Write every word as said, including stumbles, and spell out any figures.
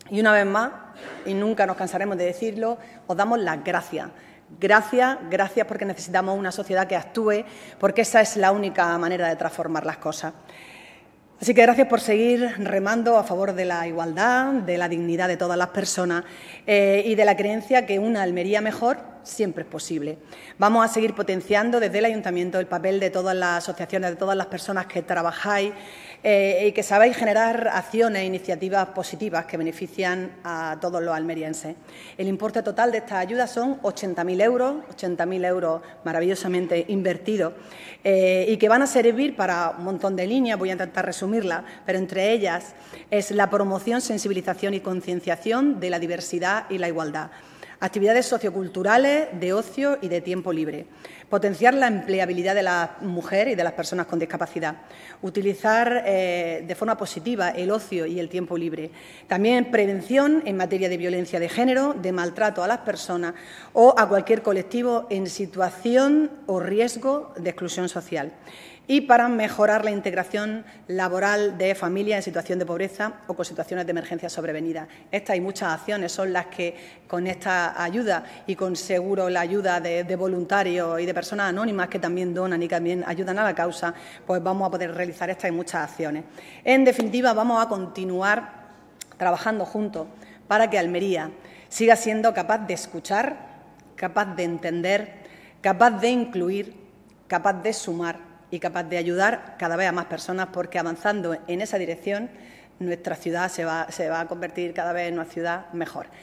Y una vez más, y nunca nos cansaremos de decirlo, os damos las gracias. Gracias, gracias porque necesitamos una sociedad que actúe, porque esa es la única manera de transformar las cosas. Así que gracias por seguir remando a favor de la igualdad, de la dignidad de todas las personas eh, y de la creencia que una Almería mejor siempre es posible. Vamos a seguir potenciando desde el Ayuntamiento el papel de todas las asociaciones, de todas las personas que trabajáis eh, y que sabéis generar acciones e iniciativas positivas que benefician a todos los almerienses. El importe total de estas ayudas son ochenta mil euros, ochenta mil euros maravillosamente invertidos eh, y que van a servir para un montón de líneas. Voy a intentar resumirlas, pero entre ellas es la promoción, sensibilización y concienciación de la diversidad y la igualdad. Actividades socioculturales, de ocio y de tiempo libre. Potenciar la empleabilidad de la mujer y de las personas con discapacidad. Utilizar eh, de forma positiva el ocio y el tiempo libre. También prevención en materia de violencia de género, de maltrato a las personas o a cualquier colectivo en situación o riesgo de exclusión social. Y para mejorar la integración laboral de familias en situación de pobreza o con situaciones de emergencia sobrevenidas. Estas y muchas acciones son las que, con esta ayuda y con seguro la ayuda de, de voluntarios y de personas anónimas que también donan y que también ayudan a la causa, pues vamos a poder realizar estas y muchas acciones. En definitiva, vamos a continuar trabajando juntos para que Almería siga siendo capaz de escuchar, capaz de entender, capaz de incluir, capaz de sumar y capaz de ayudar cada vez a más personas, porque avanzando en esa dirección nuestra ciudad se va, se va a convertir cada vez en una ciudad mejor.